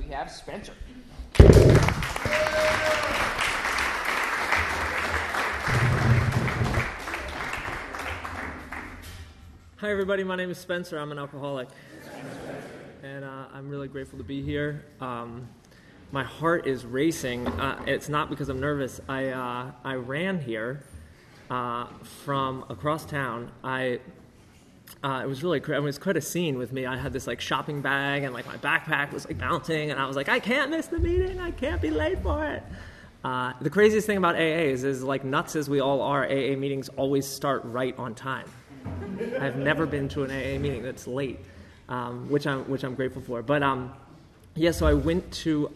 have Spencer. Hi, everybody. My name is Spencer. I'm an alcoholic, and I'm really grateful to be here. My heart is racing. It's not because I'm nervous. I ran here from across town. It was really it was quite a scene with me. I had this like shopping bag, and like my backpack was like bouncing, and I was like, I can't miss the meeting. I can't be late for it. The craziest thing about AA is like nuts as we all are, AA meetings always start right on time. I've never been to an AA meeting that's late, which I'm grateful for. But so I went to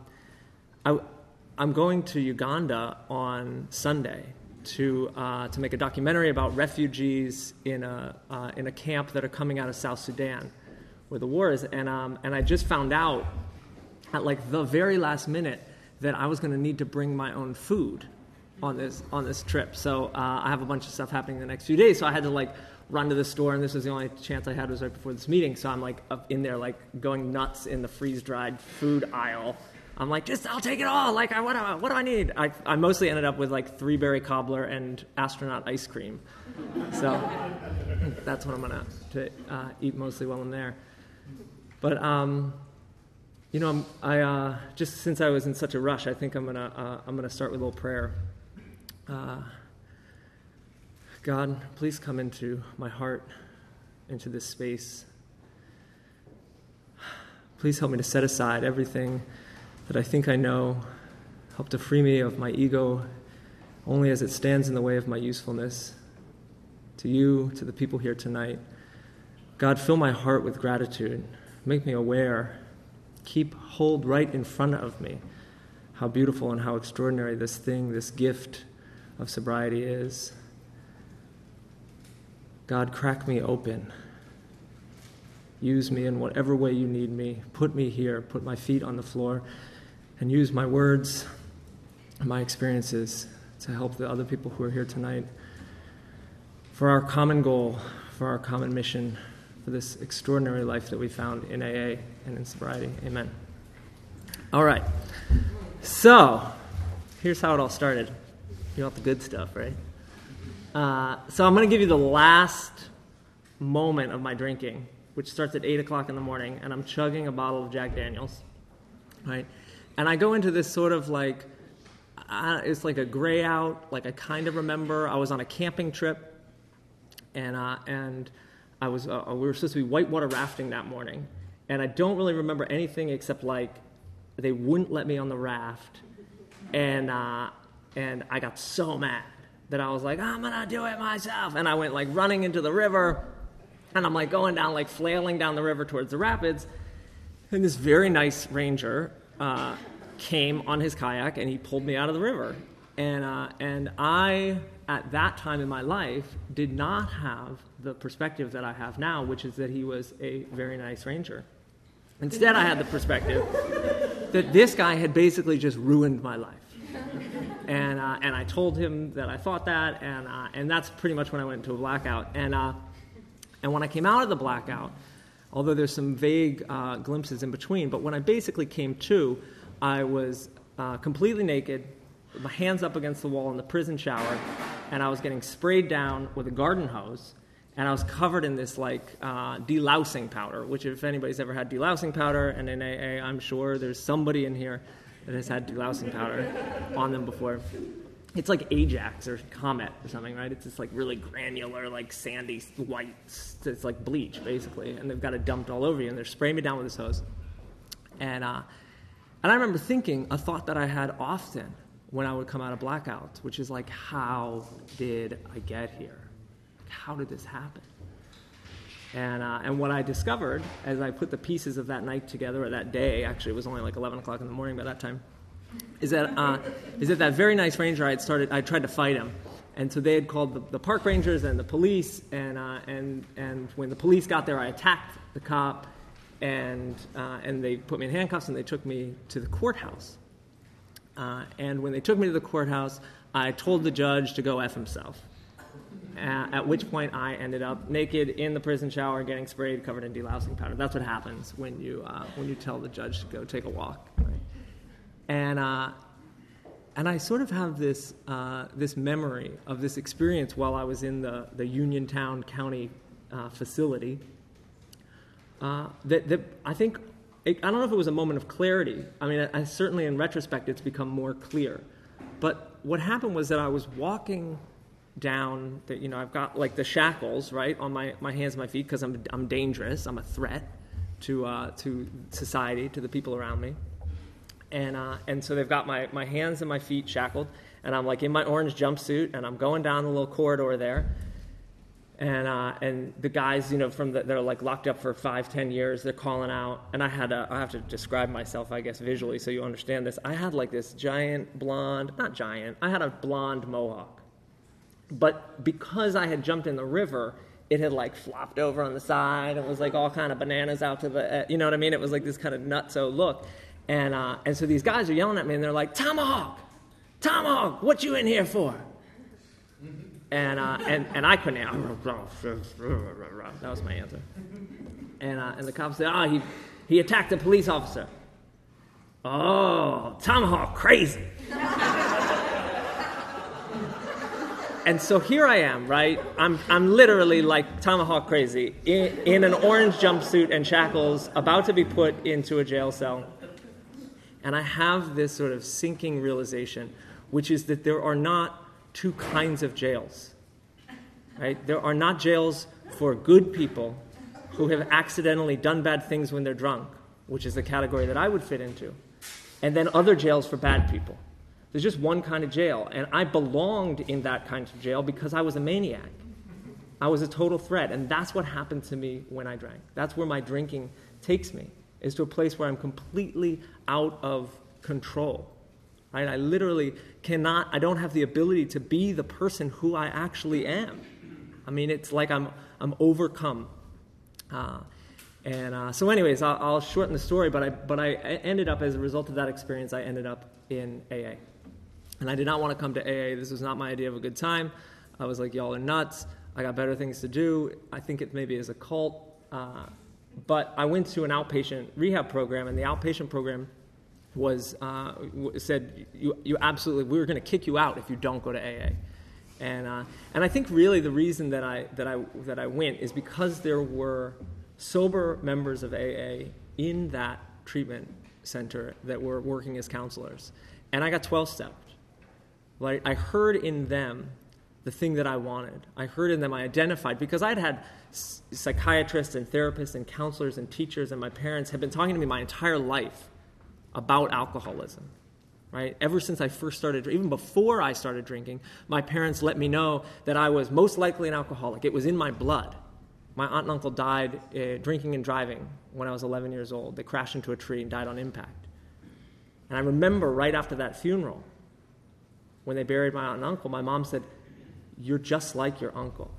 I'm going to Uganda on Sunday to make a documentary about refugees in a camp that are coming out of South Sudan, where the war is. And I just found out at like the very last minute that I was going to need to bring my own food on this trip. So I have a bunch of stuff happening the next few days. So I had to like run to the store, and this was the only chance I had was right before this meeting. So I'm like up in there like going nuts in the freeze-dried food aisle. I'm like, I'll take it all. Like, what do I need? I mostly ended up with like 3-berry cobbler and astronaut ice cream. So that's what I'm gonna eat mostly while I'm there. But I just since I was in such a rush, I think I'm gonna start with a little prayer. God, please come into my heart, into this space. Please help me to set aside everything that I think I know. Help to free me of my ego, only as it stands in the way of my usefulness. To you, to the people here tonight. God, fill my heart with gratitude. Make me aware. Hold right in front of me how beautiful and how extraordinary this gift of sobriety is. God, crack me open. Use me in whatever way you need me. Put me here, put my feet on the floor, and use my words and my experiences to help the other people who are here tonight for our common goal, for our common mission, for this extraordinary life that we found in AA and in sobriety. Amen. All right. So, here's how it all started. You want the good stuff, right? So I'm going to give you the last moment of my drinking, which starts at 8 o'clock in the morning, and I'm chugging a bottle of Jack Daniels, right? And I go into this sort of like, it's like a gray out, like I kind of remember I was on a camping trip, and I was we were supposed to be whitewater rafting that morning, and I don't really remember anything except like they wouldn't let me on the raft, and I got so mad that I was like, I'm going to do it myself. And I went like running into the river, and I'm like going down, like flailing down the river towards the rapids. And this very nice ranger came on his kayak, and he pulled me out of the river. And I, at that time in my life, did not have the perspective that I have now, which is that he was a very nice ranger. Instead, I had the perspective that this guy had basically just ruined my life. And I told him that I thought that, and that's pretty much when I went into a blackout. And when I came out of the blackout, although there's some vague glimpses in between, but when I basically came to, I was completely naked, with my hands up against the wall in the prison shower, and I was getting sprayed down with a garden hose, and I was covered in this like delousing powder, which if anybody's ever had delousing powder, and in AA, I'm sure there's somebody in here that has had delousing powder on them before. It's like Ajax or Comet or something, right? It's this like really granular, like sandy white, it's like bleach basically, and they've got it dumped all over you, and they're spraying me down with this hose. And I remember thinking a thought that I had often when I would come out of blackouts, which is like, how did I get here? How did this happen? And what I discovered as I put the pieces of that night together, or that day, actually it was only like 11 o'clock in the morning by that time, is that that very nice ranger I tried to fight him. And so they had called the park rangers and the police, and when the police got there, I attacked the cop, and they put me in handcuffs, and they took me to the courthouse. And when they took me to the courthouse, I told the judge to go F himself. at which point I ended up naked in the prison shower getting sprayed, covered in delousing powder. That's what happens when you tell the judge to go take a walk. Right? And I sort of have this memory of this experience while I was in the Uniontown County facility that I think, I don't know if it was a moment of clarity. I mean, I certainly in retrospect it's become more clear. But what happened was that I was walking down, I've got like the shackles, right, on my hands and my feet because I'm dangerous. I'm a threat to society, to the people around me. And so they've got my hands and my feet shackled, and I'm like in my orange jumpsuit, and I'm going down the little corridor there. And the guys, they're like locked up for 5-10 years. They're calling out, and I have to describe myself, I guess, visually so you understand this. I had like this I had a blonde mohawk. But because I had jumped in the river, it had like flopped over on the side. It was like all kind of bananas out to the, you know what I mean? It was like this kind of nutso look. And so these guys are yelling at me, and they're like, Tomahawk, what you in here for? And I couldn't answer. That was my answer. And the cop said, he attacked a police officer. Oh, Tomahawk crazy. And so here I am, right? I'm literally like Tomahawk crazy in an orange jumpsuit and shackles, about to be put into a jail cell. And I have this sort of sinking realization, which is that there are not two kinds of jails, right? There are not jails for good people who have accidentally done bad things when they're drunk, which is the category that I would fit into, and then other jails for bad people. There's just one kind of jail, and I belonged in that kind of jail because I was a maniac. I was a total threat, and that's what happened to me when I drank. That's where my drinking takes me, is to a place where I'm completely out of control. Right? I literally I don't have the ability to be the person who I actually am. I mean, it's like I'm overcome. So anyways, I'll shorten the story, but I ended up, as a result of that experience, I ended up in AA. And I did not want to come to AA. This was not my idea of a good time. I was like, y'all are nuts. I got better things to do. I think it maybe is a cult. But I went to an outpatient rehab program, and the outpatient program was said, you absolutely, we were going to kick you out if you don't go to AA. And I think really the reason that I went is because there were sober members of AA in that treatment center that were working as counselors. And I got 12-stepped. Like, I heard in them the thing that I wanted. I heard in them, I identified, because I'd had psychiatrists and therapists and counselors and teachers, and my parents had been talking to me my entire life about alcoholism, right? Ever since I first started, even before I started drinking, my parents let me know that I was most likely an alcoholic. It was in my blood. My aunt and uncle died drinking and driving when I was 11 years old. They crashed into a tree and died on impact. And I remember right after that funeral, when they buried my aunt and uncle, my mom said, "You're just like your uncle.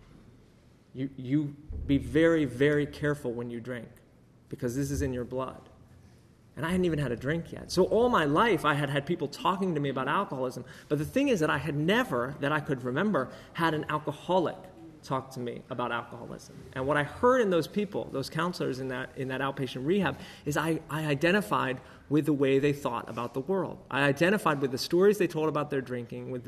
You be very, very careful when you drink, because this is in your blood." And I hadn't even had a drink yet. So all my life, I had had people talking to me about alcoholism. But the thing is that I had never, that I could remember, had an alcoholic talk to me about alcoholism. And what I heard in those people, those counselors in that outpatient rehab, is I identified with the way they thought about the world. I identified with the stories they told about their drinking, with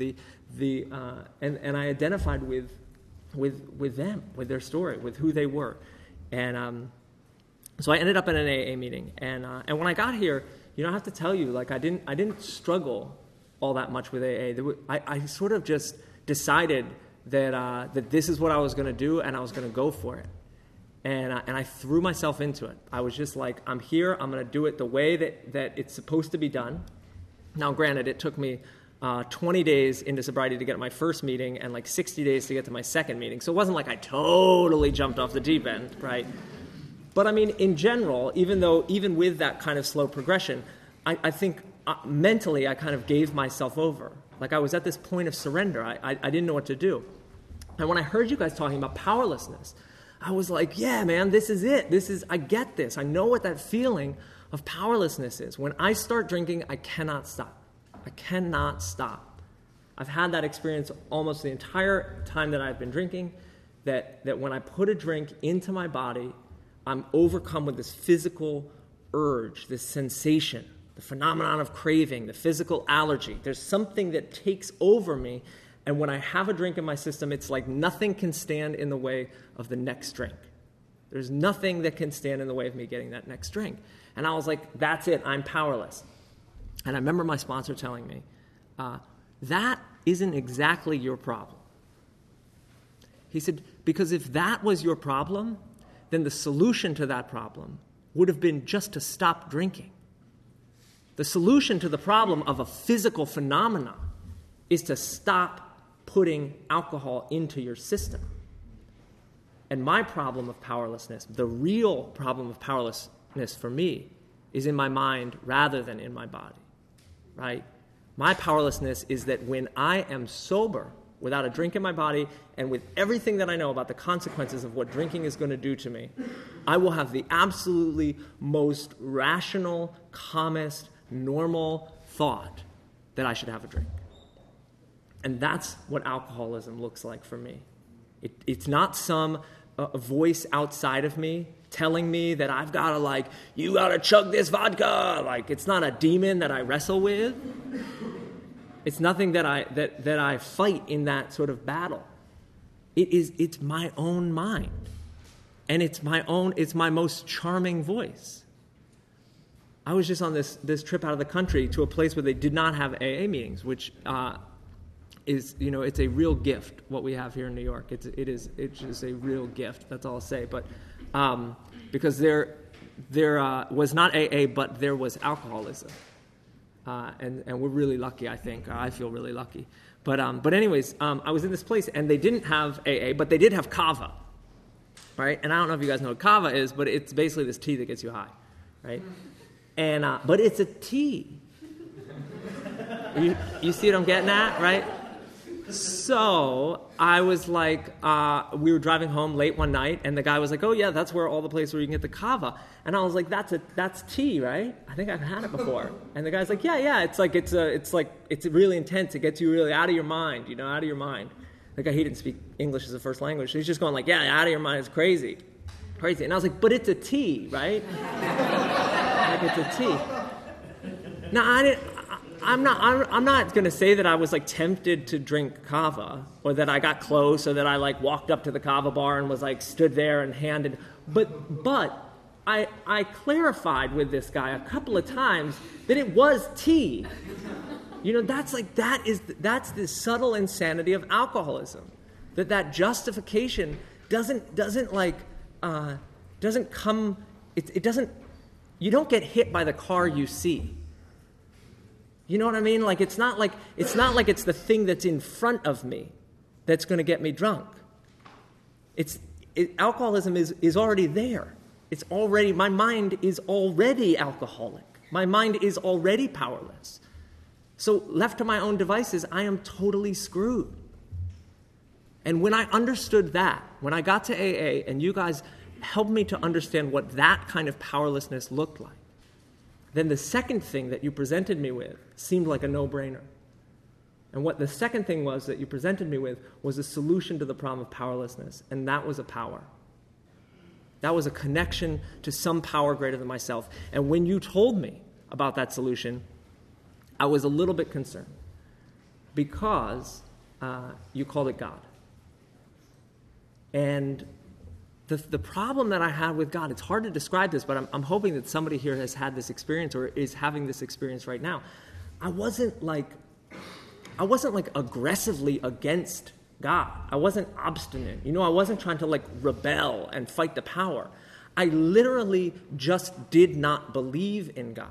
and I identified with them, with their story, with who they were. And so I ended up at an AA meeting. And when I got here, I have to tell you, like, I didn't struggle all that much with AA. I sort of just decided that this is what I was going to do, and I was going to go for it. And I threw myself into it. I was just like, I'm here, I'm going to do it the way that it's supposed to be done. Now, granted, it took me 20 days into sobriety to get to my first meeting and like 60 days to get to my second meeting. So it wasn't like I totally jumped off the deep end, right? But I mean, in general, even with that kind of slow progression, I think mentally I kind of gave myself over. Like, I was at this point of surrender. I didn't know what to do. And when I heard you guys talking about powerlessness, I was like, yeah, man, this is it. I get this. I know what that feeling of powerlessness is. When I start drinking, I cannot stop. I cannot stop. I've had that experience almost the entire time that I've been drinking, that when I put a drink into my body, I'm overcome with this physical urge, this sensation, the phenomenon of craving, the physical allergy. There's something that takes over me, and when I have a drink in my system, it's like nothing can stand in the way of the next drink. There's nothing that can stand in the way of me getting that next drink. And I was like, that's it, I'm powerless. And I remember my sponsor telling me, that isn't exactly your problem. He said, because if that was your problem, then the solution to that problem would have been just to stop drinking. The solution to the problem of a physical phenomenon is to stop putting alcohol into your system. And my problem of powerlessness, the real problem of powerlessness for me, is in my mind rather than in my body, right? My powerlessness is that when I am sober, without a drink in my body, and with everything that I know about the consequences of what drinking is going to do to me, I will have the absolutely most rational, calmest, normal thought that I should have a drink. And that's what alcoholism looks like for me. It's not some voice outside of me telling me that I've got to, you got to chug this vodka. It's not a demon that I wrestle with. It's nothing that I fight in that sort of battle. It's my own mind. And it's my most charming voice. I was just on this trip out of the country to a place where they did not have AA meetings, which is, it's a real gift, what we have here in New York. It's just a real gift, that's all I'll say. But because there was not AA, but there was alcoholism. And we're really lucky, I think. I feel really lucky. But anyways, I was in this place, and they didn't have AA, but they did have kava, right? And I don't know if you guys know what kava is, but it's basically this tea that gets you high, right? And but it's a tea. You see what I'm getting at, right? So I was like, we were driving home late one night, and the guy was like, "Oh yeah, that's where all the place where you can get the kava." And I was like, "That's tea, right? I think I've had it before." And the guy's like, "Yeah, it's really intense. It gets you really out of your mind, out of your mind." The guy, he didn't speak English as a first language, so he's just going like, "Yeah, out of your mind. It's crazy." And I was like, "But it's a tea, right?" It's a tea. Now I'm not going to say that I was tempted to drink kava, or that I got close, or that I walked up to the kava bar and was stood there and handed. But I clarified with this guy a couple of times that it was tea. That's the subtle insanity of alcoholism. That justification doesn't come. It doesn't. You don't get hit by the car you see. You know what I mean? It's not like it's the thing that's in front of me that's going to get me drunk. Alcoholism is already there. My mind is already alcoholic. My mind is already powerless. So left to my own devices, I am totally screwed. And when I understood that, when I got to AA and you guys helped me to understand what that kind of powerlessness looked like, then the second thing that you presented me with seemed like a no-brainer. And what the second thing was that you presented me with was a solution to the problem of powerlessness, and that was a power. That was a connection to some power greater than myself. And when you told me about that solution, I was a little bit concerned because you called it God. And the problem that I had with God, it's hard to describe this, but I'm hoping that somebody here has had this experience or is having this experience right now. I wasn't aggressively against God. I wasn't obstinate. I wasn't trying to rebel and fight the power. I literally just did not believe in God.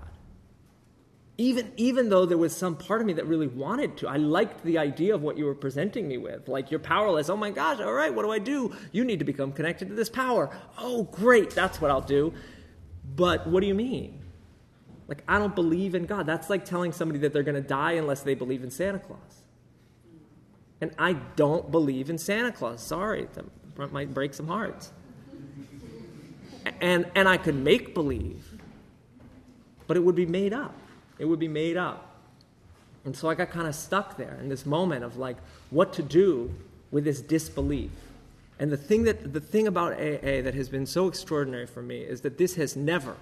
Even though there was some part of me that really wanted to. I liked the idea of what you were presenting me with. You're powerless. Oh my gosh, all right, what do I do? You need to become connected to this power. Oh, great, that's what I'll do. But what do you mean? I don't believe in God. That's like telling somebody that they're going to die unless they believe in Santa Claus. And I don't believe in Santa Claus. Sorry, that might break some hearts. And I could make believe, but it would be made up. It would be made up. And so I got kind of stuck there in this moment of like what to do with this disbelief. And the thing about AA that has been so extraordinary for me is that this has never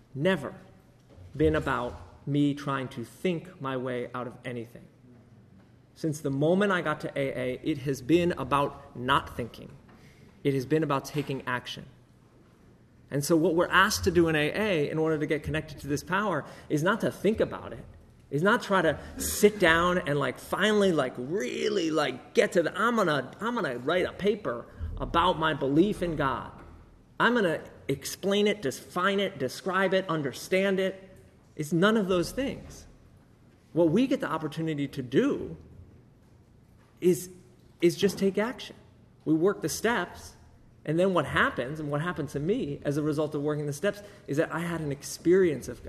been about me trying to think my way out of anything. Since the moment I got to AA, it has been about not thinking. It has been about taking action. And so what we're asked to do in AA in order to get connected to this power is not to think about it, is not try to sit down and like finally like really like get to the, I'm gonna write a paper about my belief in God. I'm gonna explain it, define it, describe it, understand it. It's none of those things. What we get the opportunity to do is just take action. We work the steps, and then what happens, and what happened to me as a result of working the steps, is that I had an experience of God.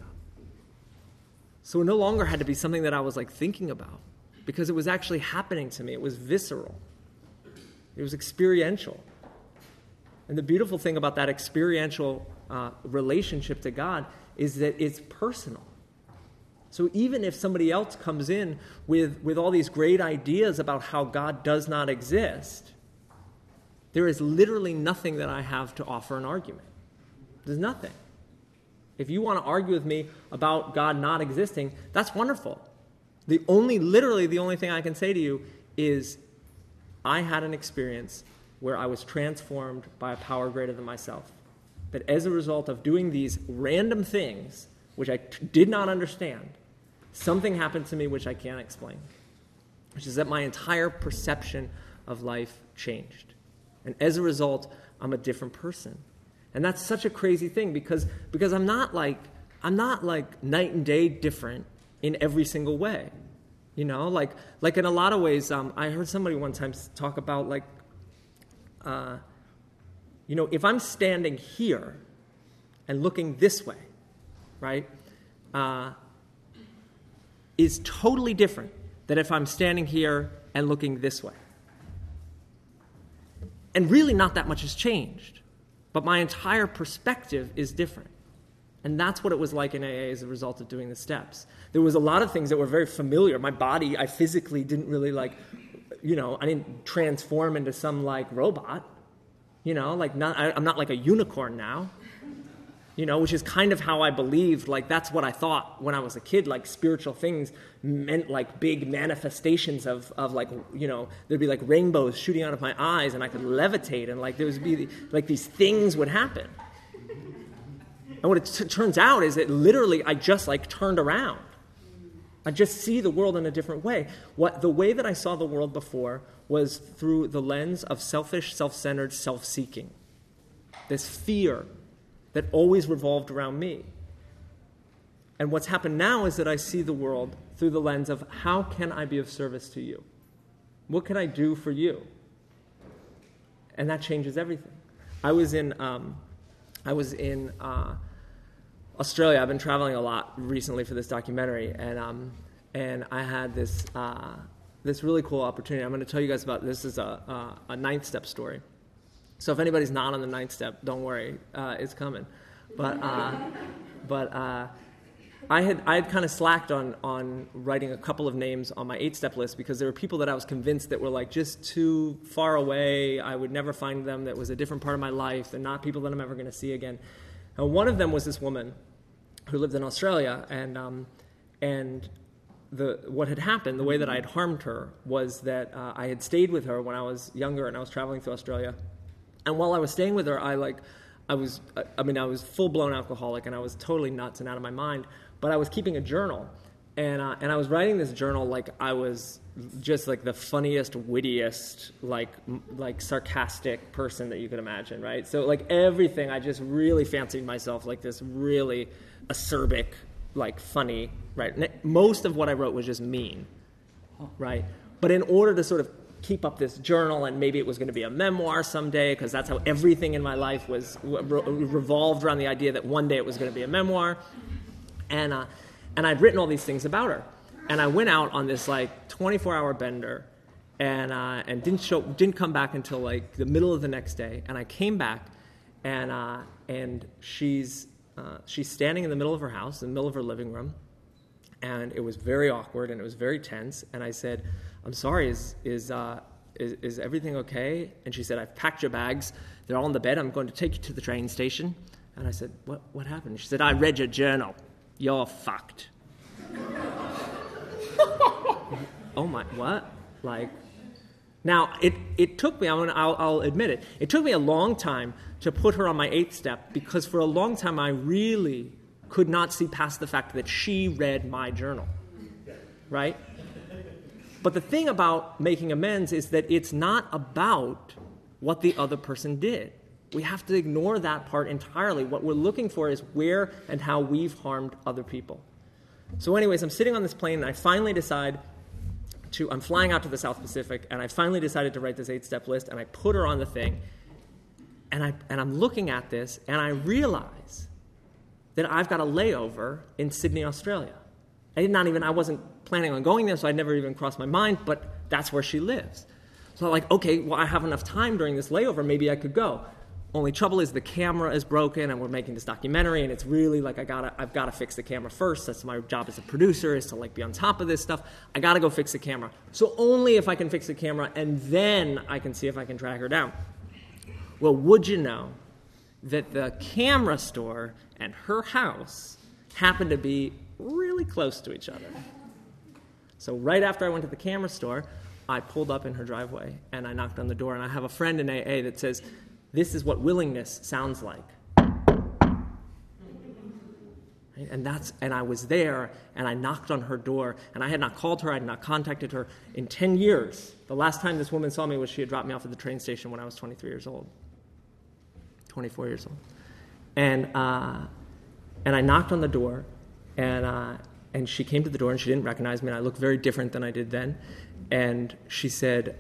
So it no longer had to be something that I was like thinking about, because it was actually happening to me. It was visceral. It was experiential. And the beautiful thing about that experiential relationship to God is that it's personal. So even if somebody else comes in with all these great ideas about how God does not exist, there is literally nothing that I have to offer an argument. There's nothing. If you want to argue with me about God not existing, that's wonderful. Literally the only thing I can say to you is I had an experience where I was transformed by a power greater than myself. That as a result of doing these random things, which I did not understand, something happened to me which I can't explain, which is that my entire perception of life changed. And as a result, I'm a different person. And that's such a crazy thing because I'm not like night and day different in every single way. You know, like in a lot of ways, I heard somebody one time talk about like, if I'm standing here and looking this way, right, is totally different than if I'm standing here and looking this way. And really not that much has changed, but my entire perspective is different. And that's what it was like in AA as a result of doing the steps. There was a lot of things that were very familiar. My body, I physically didn't really I didn't transform into some like robot. I'm not like a unicorn now. Which is kind of how I believed, like that's what I thought when I was a kid, like spiritual things meant like big manifestations of like, there'd be like rainbows shooting out of my eyes and I could levitate and like there would be like these things would happen. And what it turns out is that literally I just like turned around. I just see the world in a different way. The way that I saw the world before was through the lens of selfish, self-centered, self-seeking. This fear that always revolved around me. And what's happened now is that I see the world through the lens of how can I be of service to you? What can I do for you? And that changes everything. I was in Australia. I've been traveling a lot recently for this documentary, and I had this really cool opportunity. I'm going to tell you guys about this. Is a ninth step story. So if anybody's not on the ninth step, don't worry, it's coming. But I had kind of slacked on writing a couple of names on my 8-step list because there were people that I was convinced that were like just too far away. I would never find them. That was a different part of my life and not people that I'm ever going to see again. And one of them was this woman who lived in Australia, and what had happened, the way that I had harmed her, was that I had stayed with her when I was younger and I was traveling through Australia. And while I was staying with her, I was full-blown alcoholic, and I was totally nuts and out of my mind. But I was keeping a journal, and I was writing this journal like I was just like the funniest, wittiest, like sarcastic person that you could imagine, right? So like everything, I just really fancied myself like this really acerbic, like funny, right? Most of what I wrote was just mean, right? But in order to sort of keep up this journal, and maybe it was going to be a memoir someday, because that's how everything in my life was revolved around the idea that one day it was going to be a memoir. And I'd written all these things about her, and I went out on this like 24-hour bender, and didn't come back until like the middle of the next day. And I came back, and she's standing in the middle of her house, in the middle of her living room, And it was very awkward and it was very tense. And I said, I'm sorry, is everything okay? And she said, I've packed your bags. They're all in the bed. I'm going to take you to the train station. And I said, what happened? She said, I read your journal. You're fucked. Oh my, what? Like, now it took me, I'll admit it, it took me a long time to put her on my 8th step, because for a long time I really could not see past the fact that she read my journal, right? But the thing about making amends is that it's not about what the other person did. We have to ignore that part entirely. What we're looking for is where and how we've harmed other people. So anyways, I'm sitting on this plane, and I finally decide I'm flying out to the South Pacific, and I finally decided to write this 8-step list, and I put her on the thing, and I'm looking at this, and I realize that I've got a layover in Sydney, Australia. I wasn't planning on going there, so I'd never even crossed my mind, but that's where she lives. So I'm like, okay, well, I have enough time during this layover, maybe I could go. Only trouble is the camera is broken, and we're making this documentary, and it's really like I've got to fix the camera first. That's my job as a producer, is to be on top of this stuff. I got to go fix the camera. So only if I can fix the camera, and then I can see if I can track her down. Well, would you know that the camera store and her house happen to be really close to each other? So right after I went to the camera store, I pulled up in her driveway, and I knocked on the door, and I have a friend in AA that says, this is what willingness sounds like. Right? And I was there, and I knocked on her door, and I had not called her, I had not contacted her in 10 years. The last time this woman saw me was she had dropped me off at the train station when I was 24 years old. And I knocked on the door, and she came to the door, and she didn't recognize me, and I looked very different than I did then. And she said,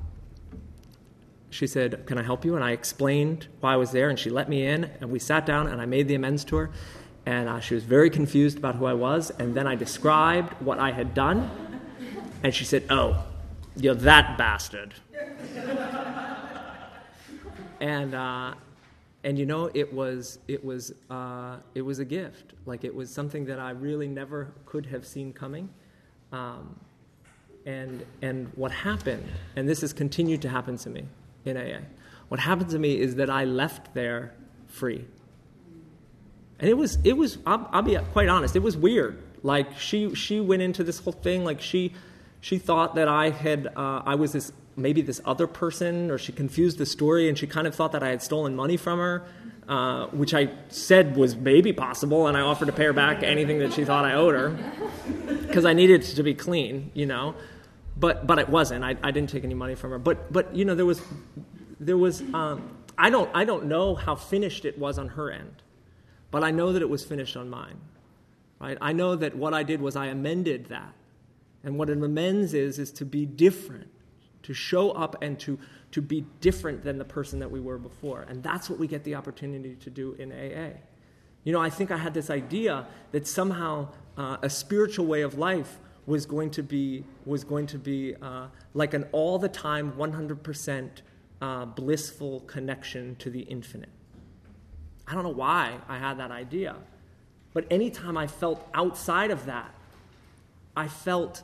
can I help you? And I explained why I was there, and she let me in, and we sat down, and I made the amends to her. And she was very confused about who I was, and then I described what I had done, and she said, oh, you're that bastard. And you know, it was a gift. Like, it was something that I really never could have seen coming. And what happened, and this has continued to happen to me in AA, what happened to me is that I left there free. And it was I'll be quite honest, it was weird. Like, she went into this whole thing, like she thought that I was this other person, or she confused the story, and she kind of thought that I had stolen money from her, which I said was maybe possible, and I offered to pay her back anything that she thought I owed her, because I needed to be clean, you know. But it wasn't. I didn't take any money from her. But you know, there was I don't know how finished it was on her end, but I know that it was finished on mine. Right? I know that what I did was I amended that. And what an amends is to be different, to show up and to be different than the person that we were before. And that's what we get the opportunity to do in AA. You know, I think I had this idea that somehow a spiritual way of life was going to be like an all the time 100% blissful connection to the infinite. I don't know why I had that idea, but anytime I felt outside of that, I felt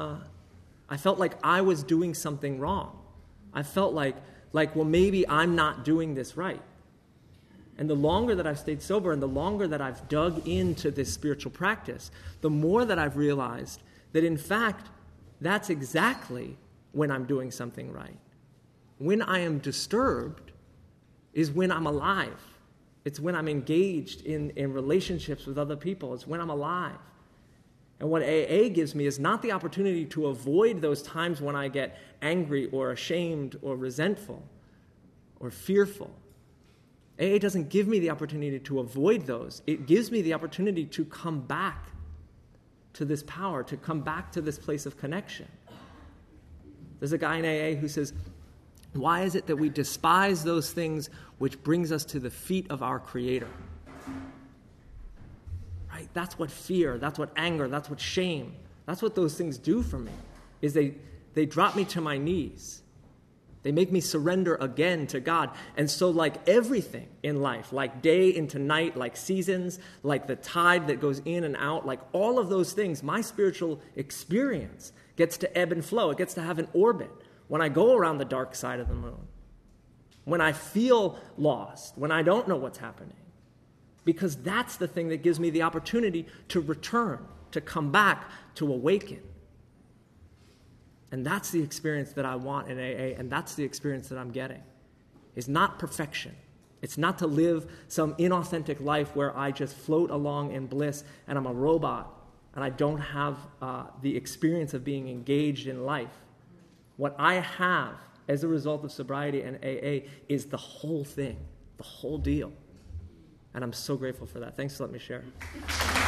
like I was doing something wrong. I felt like well, maybe I'm not doing this right. And the longer that I've stayed sober, and the longer that I've dug into this spiritual practice, the more that I've realized that, in fact, that's exactly when I'm doing something right. When I am disturbed is when I'm alive. It's when I'm engaged in relationships with other people. It's when I'm alive. And what AA gives me is not the opportunity to avoid those times when I get angry or ashamed or resentful or fearful. AA doesn't give me the opportunity to avoid those. It gives me the opportunity to come back to this power, to come back to this place of connection. There's a guy in AA who says, why is it that we despise those things which brings us to the feet of our Creator? Right? That's what fear, that's what anger, that's what shame, that's what those things do for me, is they drop me to my knees. They make me surrender again to God. And so like everything in life, like day into night, like seasons, like the tide that goes in and out, like all of those things, my spiritual experience gets to ebb and flow. It gets to have an orbit. When I go around the dark side of the moon, when I feel lost, when I don't know what's happening, because that's the thing that gives me the opportunity to return, to come back, to awaken. And that's the experience that I want in AA, and that's the experience that I'm getting. It's not perfection. It's not to live some inauthentic life where I just float along in bliss and I'm a robot and I don't have the experience of being engaged in life. What I have as a result of sobriety and AA is the whole thing, the whole deal. And I'm so grateful for that. Thanks for letting me share.